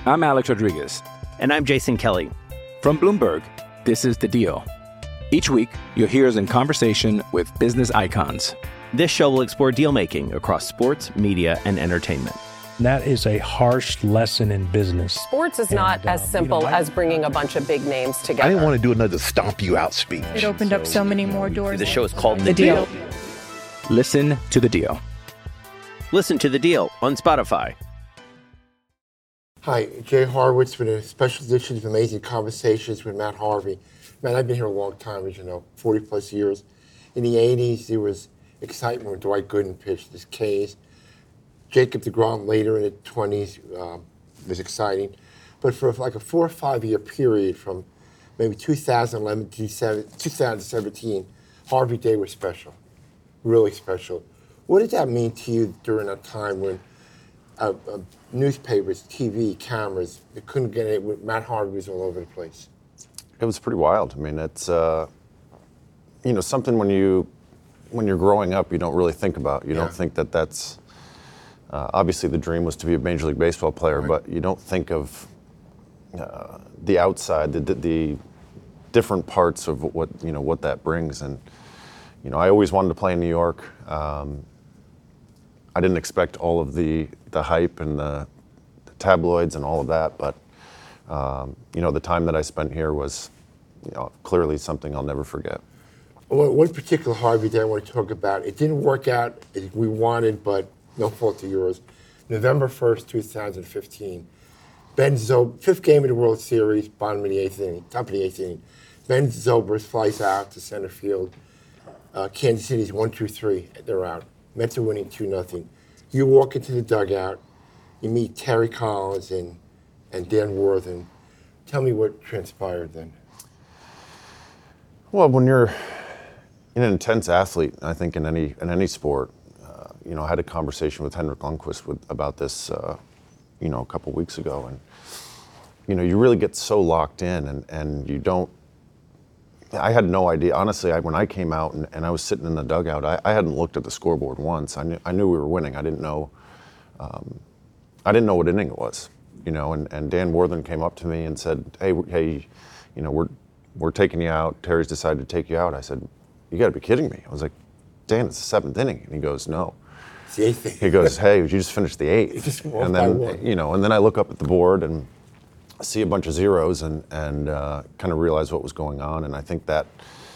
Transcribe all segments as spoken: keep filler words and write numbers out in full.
I'm Alex Rodriguez. And I'm Jason Kelly. From Bloomberg, this is The Deal. Each week, you'll hear us in conversation with business icons. This show will explore deal-making across sports, media, and entertainment. That is a harsh lesson in business. Sports is not and, as uh, simple you know, I, as bringing a bunch of big names together. I didn't want to do another stomp you out speech. It opened up so many more doors. The show is called The, The Deal. Deal. Listen to The Deal. Listen to The Deal on Spotify. Hi, Jay Horwitz with a special edition of Amazing Conversations with Matt Harvey. Man, I've been here a long time, as you know, forty plus years. In the eighties, there was excitement when Dwight Gooden pitched his K's. Jacob deGrom later in the twenties um, was exciting. But for like a four or five year period from maybe two thousand eleven to two thousand seventeen, Harvey Day was special, really special. What did that mean to you during that time when uh, uh, newspapers, T V, cameras, they couldn't get it, Matt Harvey was all over the place? It was pretty wild. I mean, it's, uh, you know, something when you, when you're growing up, you don't really think about. You Yeah. don't think that that's, uh, obviously the dream was to be a Major League Baseball player, Right. but you don't think of uh, the outside, the, the, the different parts of what, you know, what that brings. And, you know, I always wanted to play in New York. Um, I didn't expect all of the, the hype and the, the tabloids and all of that, but um, you know, the time that I spent here was, you know, clearly something I'll never forget. One, one particular Harvey Day I want to talk about, it didn't work out as we wanted, but no fault of yours. November first, two thousand fifteen, Ben Zobrist, fifth game of the World Series, bottom of the eighth inning, top of the eighth inning. Ben Zobrist flies out to center field. Uh, Kansas City's one, two, three, they're out. Mets are winning two nothing. You walk into the dugout, you meet Terry Collins and, and Dan Worthen. Tell me what transpired then. Well, when you're an intense athlete, I think in any in any sport, uh, you know, I had a conversation with Henrik Lundqvist with, about this, uh, you know, a couple weeks ago, and you know, you really get so locked in, and, and you don't. I had no idea. Honestly, I, when I came out and, and I was sitting in the dugout, I, I hadn't looked at the scoreboard once. I knew I knew we were winning. I didn't know. Um, I didn't know what inning it was, you know. And, and Dan Worthen came up to me and said, "Hey, hey, you know, we're we're taking you out. Terry's decided to take you out." I said, "You got to be kidding me!" I was like, "Dan, it's the seventh inning," and he goes, "No." It's the eighth inning. He goes, "Hey, you just finished the eighth." Just and then you know, and then I look up at the board and see a bunch of zeros and and uh, kind of realize what was going on. And I think that,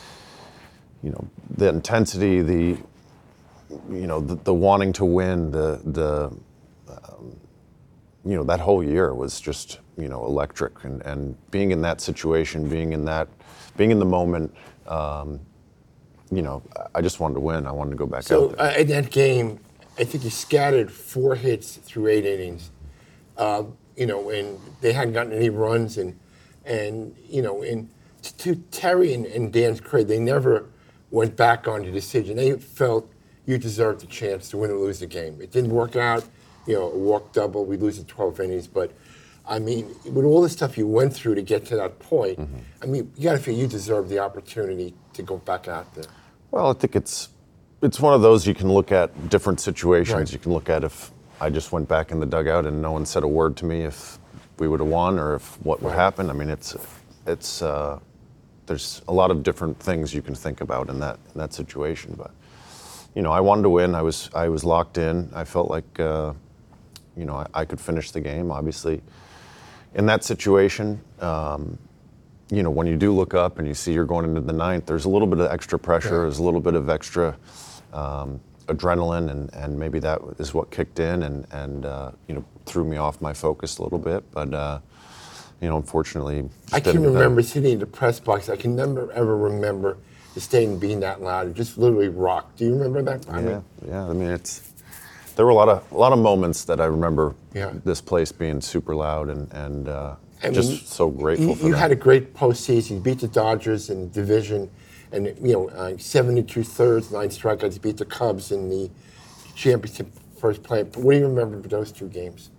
you know, the intensity, the, you know, the, the wanting to win, the the, um, you know, that whole year was just, you know, electric. And, and being in that situation, being in that, being in the moment, um, you know, I just wanted to win. I wanted to go back so, out there. So uh, in that game, I think you scattered four hits through eight innings. Uh, you know, and they hadn't gotten any runs, and and you know, and to Terry and, and Dan's credit, they never went back on your decision. They felt you deserved a chance to win or lose the game. It didn't work out, you know, a walk double, we lose in twelve innings, but I mean, with all the stuff you went through to get to that point, mm-hmm. I mean, you got to feel you deserve the opportunity to go back out there. Well, I think it's it's one of those you can look at different situations. Right. You can look at if I just went back in the dugout and no one said a word to me if we would have won or if what would happen. I mean, it's it's uh, there's a lot of different things you can think about in that in that situation. But you know, I wanted to win. I was I was locked in. I felt like uh, you know I, I could finish the game. Obviously, in that situation, um, you know, when you do look up and you see you're going into the ninth, there's a little bit of extra pressure. Yeah. There's a little bit of extra. Um, adrenaline and, and maybe that is what kicked in and, and uh, you know, threw me off my focus a little bit. But, uh, you know, unfortunately, I can remember sitting in the press box. I can never ever remember the stadium being that loud. It just literally rocked. Do you remember that? I Yeah, mean, yeah. I mean, it's there were a lot of a lot of moments that I remember. Yeah. This place being super loud and and uh, I just mean, so grateful you, for you that. had a great postseason. You beat the Dodgers in the division, and you know, uh, seventy-two thirds, nine strikeouts. You beat the Cubs in the championship first play. What do you remember of those two games?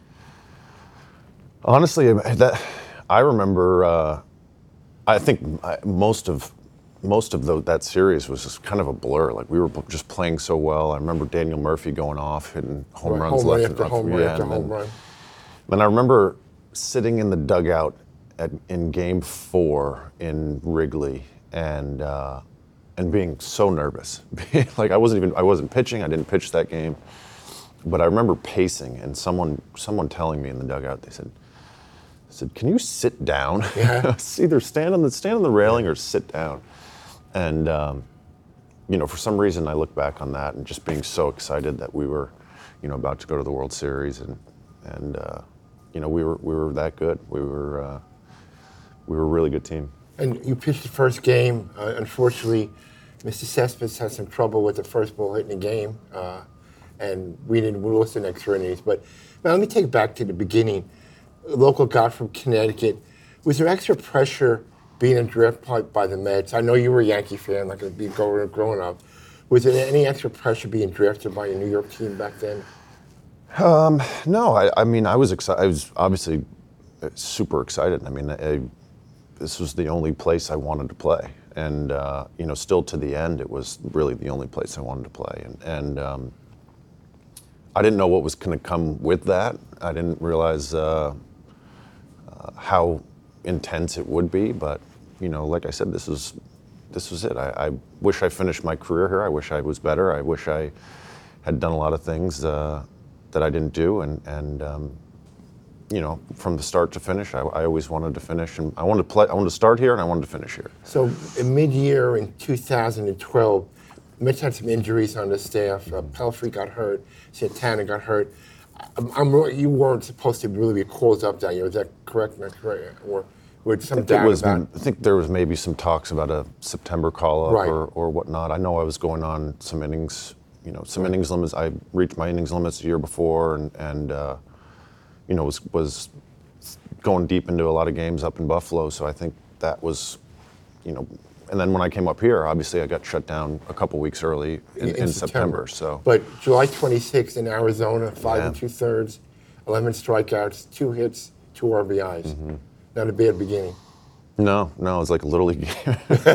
Honestly, that I remember. Uh, I think I, most of most of the, that series was just kind of a blur. Like we were just playing so well. I remember Daniel Murphy going off, hitting home Right, runs home run left after and home left. run Yeah, after and home then, run. then I remember sitting in the dugout at, in Game Four in Wrigley, and uh, and being so nervous. Like I wasn't even I wasn't pitching. I didn't pitch that game, but I remember pacing, and someone someone telling me in the dugout. They said, I said, "Can you sit down? Yeah. Either stand on the stand on the railing or sit down." And um, you know, for some reason, I look back on that and just being so excited that we were, you know, about to go to the World Series, and and uh, you know, we were we were that good. We were uh, we were a really good team. And you pitched the first game. Uh, unfortunately, Mister Cespedes had some trouble with the first ball hit in the game, uh, and we didn't we lost the next three innings. But now let me take it back to the beginning. A local guy from Connecticut. Was there extra pressure being a draft pick by the Mets? I know you were a Yankee fan, like a big growing growing up. Was there any extra pressure being drafted by a New York team back then? Um, no, I, I mean, I was excited. I was obviously super excited. I mean, I, this was the only place I wanted to play, and uh, you know, still to the end, it was really the only place I wanted to play. And, and um, I didn't know what was going to come with that. I didn't realize uh, uh, how intense it would be. But you know, like I said, this is this was it. I, I wish I finished my career here. I wish I was better. I wish I had done a lot of things uh, that I didn't do, and and. Um, You know, from the start to finish, I, I always wanted to finish, and I wanted to play. I wanted to start here, and I wanted to finish here. So, in mid-year in two thousand twelve, Mets had some injuries on the staff. Uh, Pelfrey got hurt. Santana got hurt. I'm, I'm, you weren't supposed to really be called up that year. Is that correct? Not correct? Or with some I think, it was, about I think there was maybe some talks about a September call-up Right. or, or whatnot. I know I was going on some innings. You know, some right. innings limits. I reached my innings limits the year before, and and. Uh, you know, was was going deep into a lot of games up in Buffalo, so I think that was, you know, and then when I came up here, obviously I got shut down a couple weeks early in, in, in September. September. So, but July twenty-sixth in Arizona, five yeah. and two thirds, eleven strikeouts, two hits, two R B Is. Mm-hmm. Not a bad beginning. No, no, it was like a little league game.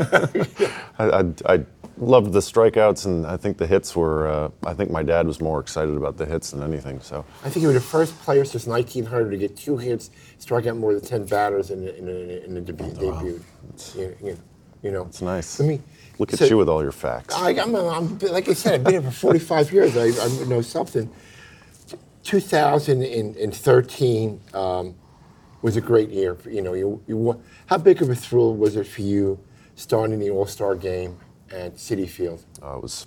I, I, I loved the strikeouts, and I think the hits were. Uh, I think my dad was more excited about the hits than anything. So I think you were the first player since nineteen hundred to get two hits, strike out more than ten batters in the, in the, in the debut. Oh, wow. debut. You, you, you know, it's nice. Let me look at so, you with all your facts. I, I'm, I'm, like I said, I've been here for forty-five years. I, I know something. two thousand thirteen um, was a great year. You know, you, you how big of a thrill was it for you starting the All-Star game at Citi Field? Uh, it was,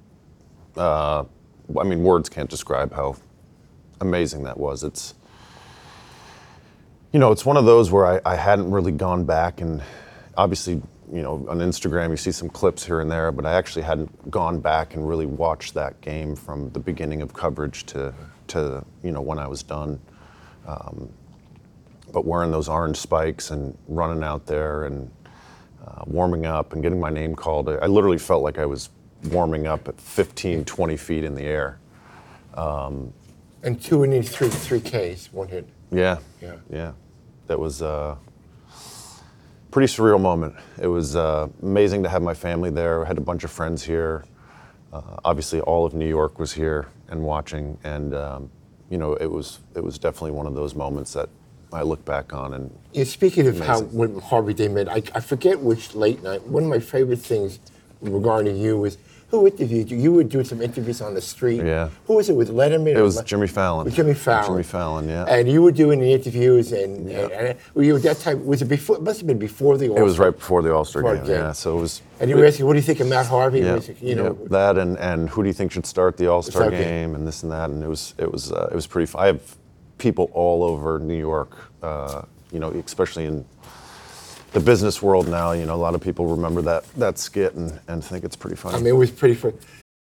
uh, I mean, words can't describe how amazing that was. It's, you know, it's one of those where I, I hadn't really gone back, and obviously, you know, on Instagram you see some clips here and there, but I actually hadn't gone back and really watched that game from the beginning of coverage to, to you know, when I was done. Um, but wearing those orange spikes and running out there and Uh, warming up and getting my name called, I literally felt like I was warming up at fifteen, twenty feet in the air. Um, and two innings, three, three Ks, one hit. Yeah, yeah, yeah. That was a pretty surreal moment. It was uh, amazing to have my family there. I had a bunch of friends here. Uh, obviously, all of New York was here and watching, and um, you know, it was it was definitely one of those moments that I look back on. And yeah, speaking of amazing. how when Harvey Day met, I, I forget which late night. One of my favorite things regarding you was who interviewed you. You were doing some interviews on the street. Yeah. Who was it with Letterman? It was Jimmy Fallon. With Jimmy Fallon. Jimmy Fallon, yeah. And you were doing the interviews, and, yeah. and, and were you at that time? Was it before? It must have been before the All-Star. It was right before the All-Star game, game. Yeah. So it was. And you were asking, what do you think of Matt Harvey? Yeah, Was it, you know, yeah, that and, and who do you think should start the All-Star All-Star game, game and this and that, and it was it was uh, it was pretty fun. I have people all over New York. Uh, You know, especially in the business world now, you know, a lot of people remember that that skit and, and think it's pretty funny. I mean, it was pretty fun.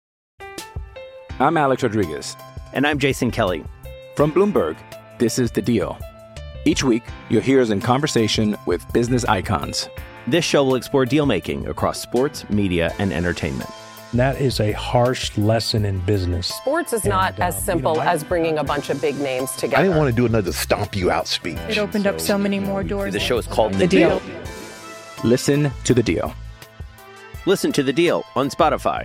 I'm Alex Rodriguez. And I'm Jason Kelly. From Bloomberg, this is The Deal. Each week, you'll hear us in conversation with business icons. This show will explore deal-making across sports, media, and entertainment. That is a harsh lesson in business. Sports is And, not as uh, simple you know, I- as bringing a bunch of big names together. I didn't want to do another stomp you out speech. It opened up so many more doors. The show is called The, The Deal. Deal. Listen to The Deal. Listen to The Deal on Spotify.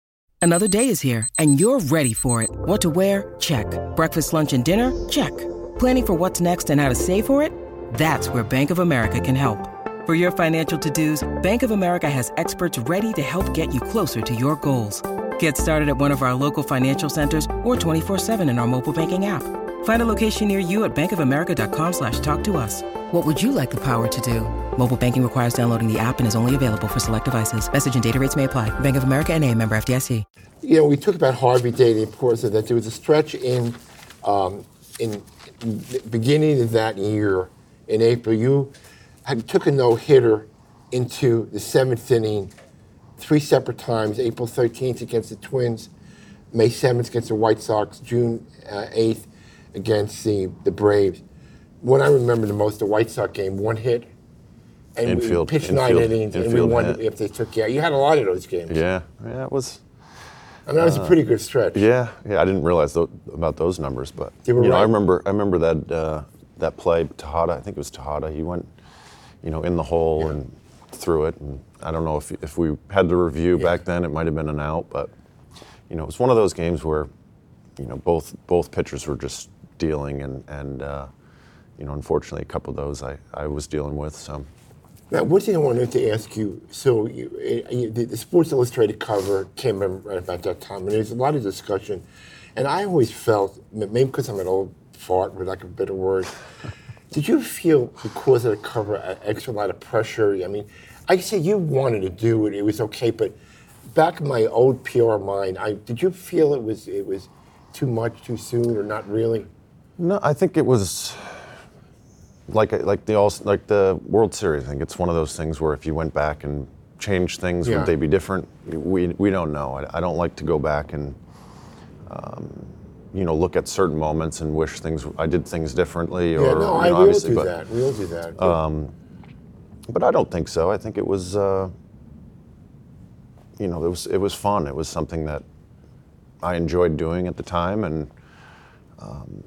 Another day is here, and you're ready for it. What to wear? Check. Breakfast, lunch, and dinner? Check. Planning for what's next and how to save for it? That's where Bank of America can help. For your financial to-dos, Bank of America has experts ready to help get you closer to your goals. Get started at one of our local financial centers or twenty-four seven in our mobile banking app. Find a location near you at bankofamerica.com slash talk to us. What would you like the power to do? Mobile banking requires downloading the app and is only available for select devices. Message and data rates may apply. Bank of America N A, member F D I C. You know, we talk about Harvey Day, the importance of that. There was a stretch in, um, in the beginning of that year, in April, you had took a no-hitter into the seventh inning three separate times, April thirteenth against the Twins, May seventh against the White Sox, June uh, eighth against the, the Braves. What I remember the most, the White Sox game, one hit, and infield, we pitched infield, nine innings, and we won hit. If they took you out. You had a lot of those games. Yeah, yeah, it was. I mean, that was uh, a pretty good stretch. Yeah, yeah, I didn't realize th- about those numbers, but They were you know, right. I remember, I remember that uh, that play, Tejada. I think it was Tejada. He went, you know, in the hole Yeah. and threw it, and I don't know if if we had the review Yeah. back then, it might have been an out, but you know, it was one of those games where, you know, both both pitchers were just dealing, and and uh, you know, unfortunately, a couple of those I, I was dealing with. So Now, one thing I wanted to ask you, so you, uh, you, the, the Sports Illustrated cover came in right about that time, and there's a lot of discussion, and I always felt, maybe because I'm an old fart, with like a better word, did you feel because of the cover an extra lot of pressure? I mean, I say you wanted to do it, it was okay, but back in my old P R mind, I did you feel it was it was too much too soon or not really? no, I think it was. Like like the all like the World Series, I think it's one of those things where if you went back and changed things, Yeah. would they be different? We we don't know. I, I don't like to go back and um, you know, look at certain moments and wish things I did things differently. Yeah, Or no, you I know, will obviously, do but, that. We'll do that. But, But I don't think so. I think it was uh, you know, it was it was fun. It was something that I enjoyed doing at the time, and um,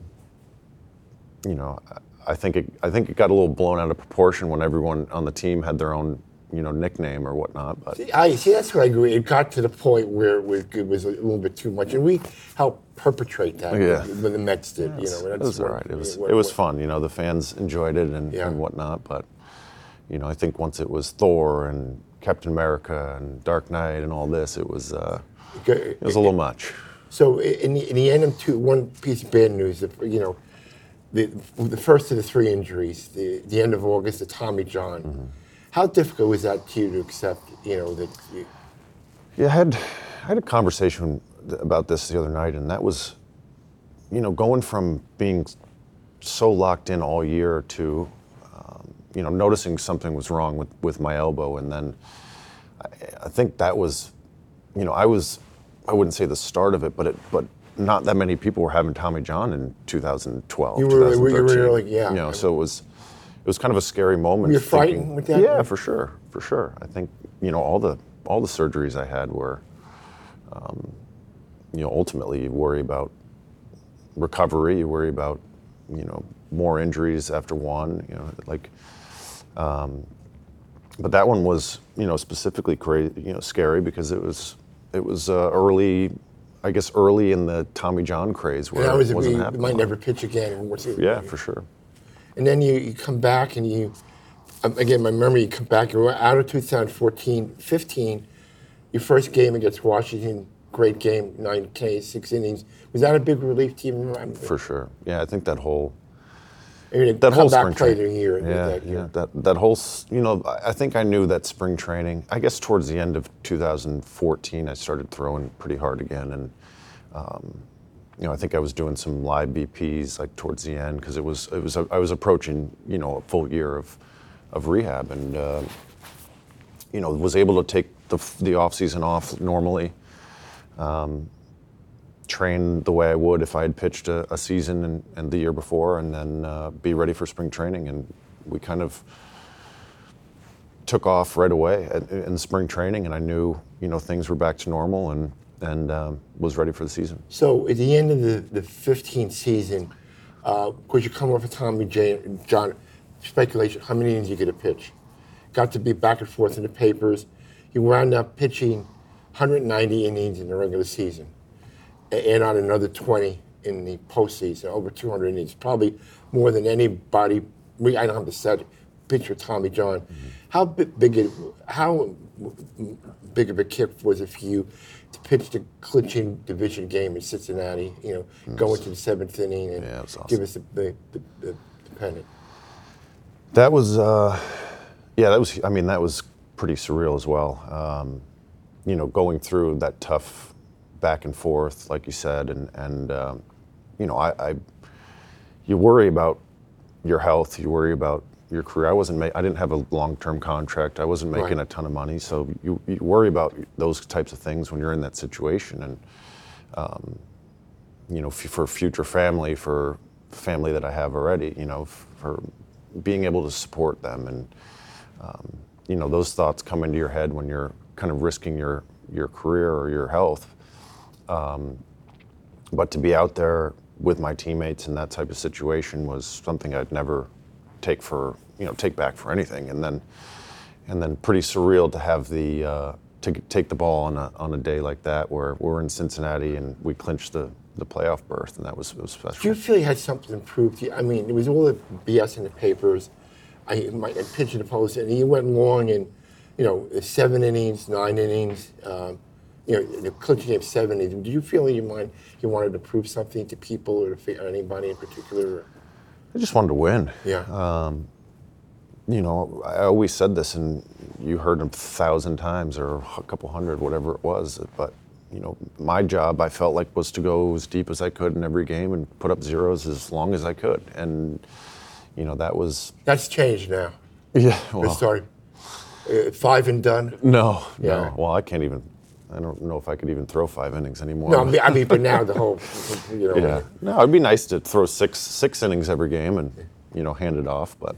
you know. I think it. I think it got a little blown out of proportion when everyone on the team had their own, you know, nickname or whatnot. But I see. That's what I agree. It got to the point where it was, it was a little bit too much, and we helped perpetrate that. Yeah. When the Mets did, you know. it That's was all what- right. It was what- it was what- fun. You know, the fans enjoyed it and, Yeah. and whatnot. But you know, I think once it was Thor and Captain America and Dark Knight and all this, it was uh, it was a little much. So in the, in the end of two, one piece of bad news. That, you know, the the first of the three injuries, the the end of August, the Tommy John. Mm-hmm. How difficult was that to you to accept? You know that. You, Yeah, I had I had a conversation about this the other night, and that was, you know, going from being so locked in all year to, um, you know, noticing something was wrong with, with my elbow, and then I, I think that was, you know, I was, I wouldn't say the start of it, but it, but not that many people were having Tommy John in two thousand twelve. You were- you were twenty thirteen, really- yeah. You know, so it was, it was kind of a scary moment. Were you thinking- frightened with that? Yeah, for sure, for sure. I think, you know, all the all the surgeries I had were, um, you know, ultimately you worry about recovery, you worry about, you know, more injuries after one, you know, like, um, but that one was, you know, specifically crazy, you know, scary because it was, it was uh, early, I guess early in the Tommy John craze where and that was it it. wasn't You happening. might never pitch again. And what's it- Yeah, for sure. And then you, you come back and you, um, again, my memory, you come back, you're out of two thousand fourteen, fifteen, your first game against Washington, great game, nine Ks, six innings. Was that a big relief to you? I mean, For sure. Yeah, I think that whole, I mean, that whole comeback spring play training. the year. Yeah, that year. yeah. That that whole, s- you know, I I think I knew that spring training. I guess towards the end of two thousand fourteen, I started throwing pretty hard again, and um, you know, I think I was doing some live B Ps like towards the end because it was it was I was approaching, you know, a full year of of rehab, and uh, you know, was able to take the f- the off season off normally. Um, train the way I would if I had pitched a, a season and, and the year before, and then uh, be ready for spring training. And we kind of took off right away at, in spring training, and I knew, you know, things were back to normal, and and um, was ready for the season. So at the end of the, the fifteenth season, uh, could you come off of Tommy J, John, speculation, how many innings you get a pitch? Got to be back and forth in the papers. You wound up pitching one hundred ninety innings in the regular season, and on another twenty in the postseason, over two hundred innings, probably more than anybody. We, I don't have to set pitcher Tommy John. Mm-hmm. How big, big it, how big of a kick was it for you to pitch the clinching division game in Cincinnati? You know, mm-hmm. go into the seventh inning and yeah, awesome. give us the, the, the, the pennant. That was, uh, yeah, that was. I mean, that was pretty surreal as well. Um, you know, going through that tough back and forth, like you said, and and um, you know, I, I, you worry about your health, you worry about your career. I wasn't, ma- I didn't have a long-term contract. I wasn't making right. a ton of money, so you, you worry about those types of things when you're in that situation, and um, you know, f- for future family, for family that I have already, you know, f- for being able to support them, and um, you know, those thoughts come into your head when you're kind of risking your your career or your health. Um, but to be out there with my teammates in that type of situation was something I'd never take for, you know, take back for anything. And then, and then pretty surreal to have the, uh, to take the ball on a, on a day like that where we're in Cincinnati and we clinched the, the playoff berth, and that was, it was special. Do you feel you had something improved? I mean, it was all the B S in the papers. I, my, I pitched in the post, and you went long in, you know, seven innings, nine innings, um, you know, the clinching game seven innings. Did you feel in your mind you wanted to prove something to people or to anybody in particular? I just wanted to win. Yeah. Um, you know, I always said this, and you heard it a thousand times or a couple hundred, whatever it was. But, you know, my job, I felt like, was to go as deep as I could in every game and put up zeros as long as I could. And, you know, that was... That's changed now. Yeah, well... Sorry. Uh, five and done? No, yeah. no. Well, I can't even... I don't know if I could even throw five innings anymore. No, I mean, I mean but now the whole, you know. Yeah. No, it'd be nice to throw six six innings every game and, you know, hand it off, but...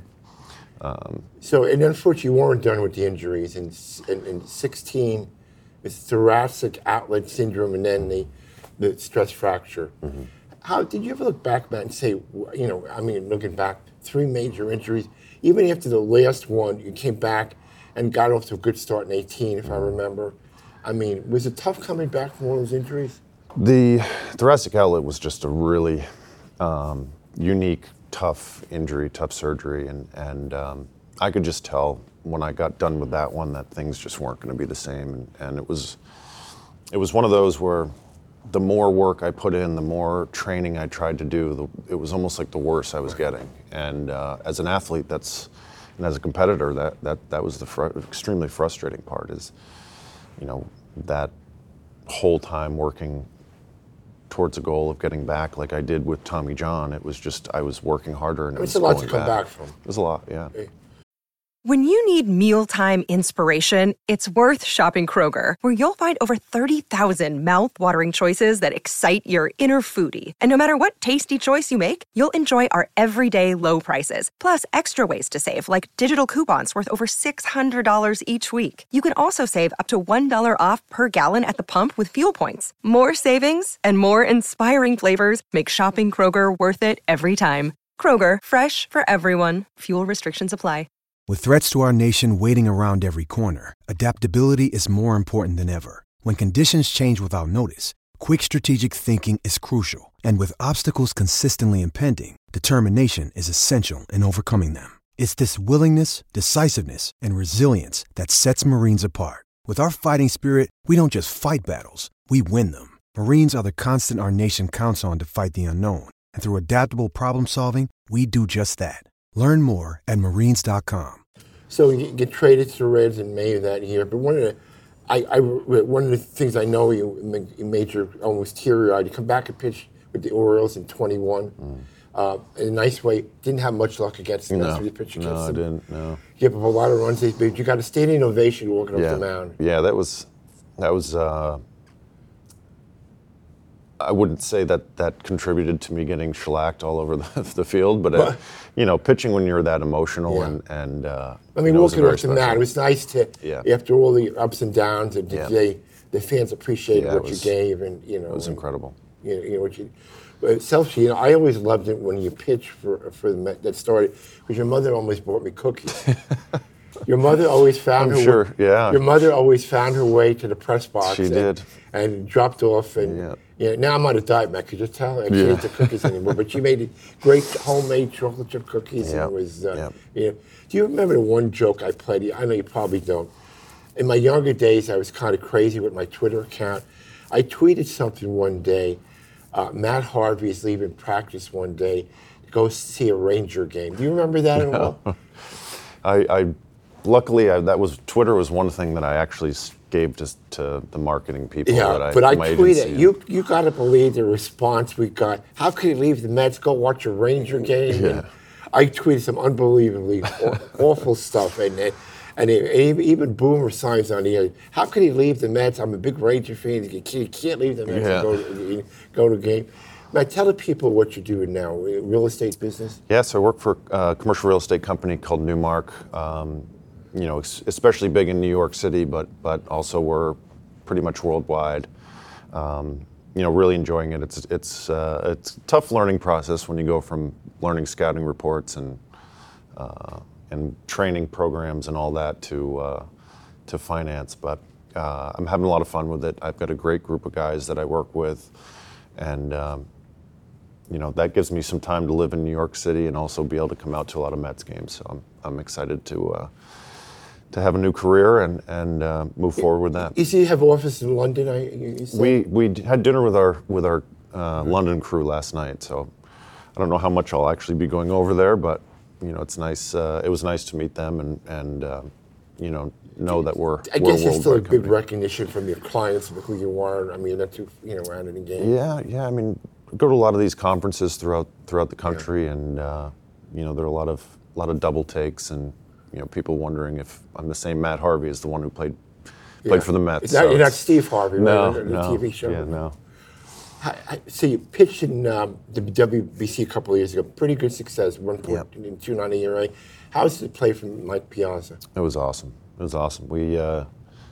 Um, so, and unfortunately, you weren't done with the injuries. In, in, in sixteen, it's thoracic outlet syndrome and then the, the stress fracture. Mm-hmm. How did you ever look back, Matt, and say, you know, I mean, looking back, three major injuries. Even after the last one, you came back and got off to a good start in eighteen, if mm-hmm. I remember. I mean, was it tough coming back from all those injuries? The thoracic outlet was just a really um, unique, tough injury, tough surgery, and, and um, I could just tell when I got done with that one that things just weren't going to be the same. And, and it was it was one of those where the more work I put in, the more training I tried to do, the, it was almost like the worse I was getting. And uh, as an athlete, that's and as a competitor, that that that was the fr- extremely frustrating part. Is you know, that whole time working towards a goal of getting back like I did with Tommy John, it was just, I was working harder and it was It's a lot going to come back, back from. It was a lot, yeah. When you need mealtime inspiration, it's worth shopping Kroger, where you'll find over thirty thousand mouth-watering choices that excite your inner foodie. And no matter what tasty choice you make, you'll enjoy our everyday low prices, plus extra ways to save, like digital coupons worth over six hundred dollars each week. You can also save up to one dollar off per gallon at the pump with fuel points. More savings and more inspiring flavors make shopping Kroger worth it every time. Kroger, fresh for everyone. Fuel restrictions apply. With threats to our nation waiting around every corner, adaptability is more important than ever. When conditions change without notice, quick strategic thinking is crucial. And with obstacles consistently impending, determination is essential in overcoming them. It's this willingness, decisiveness, and resilience that sets Marines apart. With our fighting spirit, we don't just fight battles, we win them. Marines are the constant our nation counts on to fight the unknown. And through adaptable problem solving, we do just that. Learn more at marines dot com. So you get traded to the Reds in May of that year. But one of the, I, I, one of the things I know you, you made your almost teary-eyed. You come back and pitch with the Orioles in twenty-one. Mm. Uh, in a nice way. Didn't have much luck against them. No, you pitch against no, them. I didn't. No. You gave up a lot of runs. But you got a standing ovation walking yeah. up the mound. Yeah, that was, that was. Uh, I wouldn't say that that contributed to me getting shellacked all over the, the field, but, uh, you know, pitching when you're that emotional yeah. and, and uh, I mean, you know, walking up the mound, it was nice to, yeah. after all the ups and downs, and yeah. they, the fans appreciated yeah, what was, you gave, and, you know. It was and, incredible. You know, you know what you, but selfishly, you know, I always loved it when you pitched for, for the Met that started, because your mother always bought me cookies. Your mother always found I'm her sure, way, yeah. Your mother always found her way to the press box. She and, did. And dropped off, and yeah. Yeah, now I'm on a diet, Matt. Could you tell? I can't Yeah. eat the cookies anymore. But you made great homemade chocolate chip cookies. Yep. And it was, uh, Yep. you know, do you remember the one joke I played? I know you probably don't. In my younger days, I was kind of crazy with my Twitter account. I tweeted something one day. Uh, Matt Harvey is leaving practice one day to go see a Ranger game. Do you remember that at all? I, I luckily I, that was Twitter was one thing that I actually s- gave to, to the marketing people. Yeah, that I, but I my tweeted, agency. you you got to believe the response we got. How could he leave the Mets, go watch a Ranger game? Yeah. And I tweeted some unbelievably aw- awful stuff, and and, and it, even Boomer signs on the air. How could he leave the Mets? I'm a big Ranger fan. You can't, you can't leave the Mets Yeah. and go to, go to a game. Now, tell the people what you're doing now, real estate business? Yeah, so I work for a commercial real estate company called Newmark. Um, you know, es- especially big in New York City, but but also we're pretty much worldwide. Um, you know, really enjoying it. It's it's uh, it's a tough learning process when you go from learning scouting reports and uh, and training programs and all that to uh, to finance. But uh, I'm having a lot of fun with it. I've got a great group of guys that I work with, and um, you know, that gives me some time to live in New York City and also be able to come out to a lot of Mets games. So I'm I'm excited to uh, to have a new career and and uh, move forward with that. You see, you have office in London. I you you said? We we d- had dinner with our with our uh, London crew last night. So I don't know how much I'll actually be going over there, but you know, it's nice. Uh, it was nice to meet them and and uh, you know know that we're. I we're guess there's still a worldwide big company. recognition from your clients of who you are. I mean, not too you know around in the game. Yeah, yeah. I mean, I go to a lot of these conferences throughout throughout the country, and uh, you know, there are a lot of a lot of double takes, and you know, people wondering if I'm the same Matt Harvey as the one who played played Yeah. for the Mets. It's not- so you're not it's- Steve Harvey, right? No, On the no. T V show. Yeah, no. I, I, so you pitched in um, the W B C a couple of years ago. Pretty good success. One point two nine E R A. How was it play from Mike Piazza? It was awesome. It was awesome. We, uh,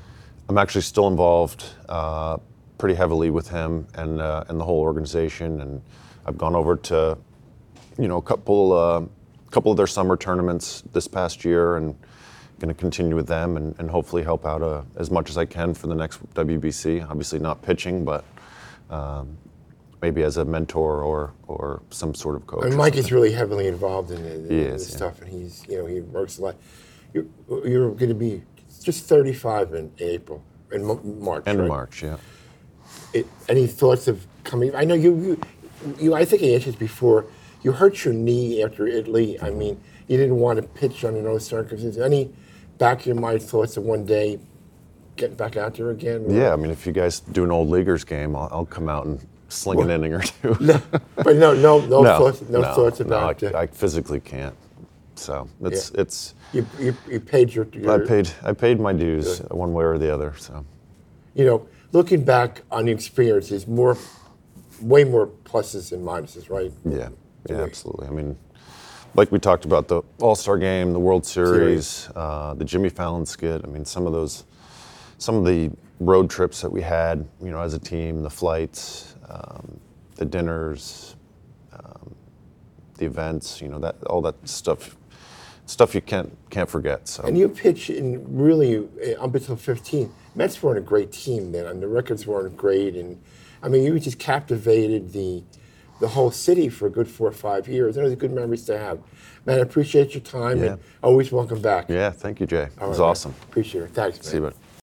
I'm actually still involved uh, pretty heavily with him and uh, and the whole organization. And I've gone over to, you know, a couple uh, couple of their summer tournaments this past year, and going to continue with them and, and hopefully help out uh, as much as I can for the next W B C. Obviously not pitching, but um, maybe as a mentor or or some sort of coach. And or Mike is something. really heavily involved in, the, He in is, this yeah. stuff, and he's you know he works a lot. You're, you're going to be just thirty-five in April, in Mo- March. End right? of March, yeah. It, any thoughts of coming? I know you, you, you. I think I asked this before. You hurt your knee after Italy. I mean, you didn't want to pitch under those circumstances. Any back of your mind thoughts of one day getting back out there again? or- Yeah, I mean, if you guys do an old leaguers game, I'll, I'll come out and sling an Well, inning or two. No, but no, no, no, no, thoughts, no, no, thoughts no, about. I, uh, I physically can't. So it's Yeah. it's. you, you, you paid your, your. I paid I paid my dues one way or the other. So You know, looking back on the experience, there's more, way more pluses and minuses, right? yeah, yeah, absolutely. I mean, like we talked about the All-Star Game, the World Series, uh, the Jimmy Fallon skit. I mean, some of those, some of the road trips that we had, you know, as a team, the flights, um, the dinners, um, the events, you know, that all that stuff, stuff you can't can't forget. So And you pitch in really uh, up until fifteen. Mets weren't a great team then, and the records weren't great. And I mean, you just captivated the the whole city for a good four or five years. Those are good memories to have. Man, I appreciate your time, Yeah. and always welcome back. yeah, thank you, Jay. It All was right, man. awesome. Appreciate it. Thanks, man. See you, bud.